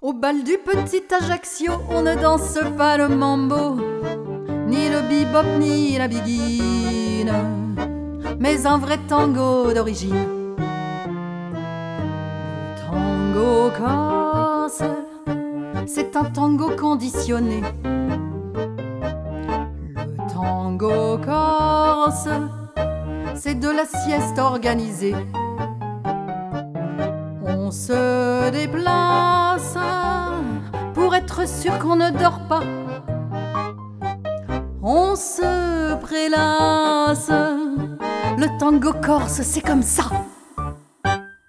Au bal du petit Ajaccio, on ne danse pas le mambo, ni le bebop, ni la biguine, mais un vrai tango d'origine. Le tango corse, c'est un tango conditionné. Le tango corse, c'est de la sieste organisée. On se déplace pour être sûr qu'on ne dort pas. On se prélasse. Le tango corse, c'est comme ça.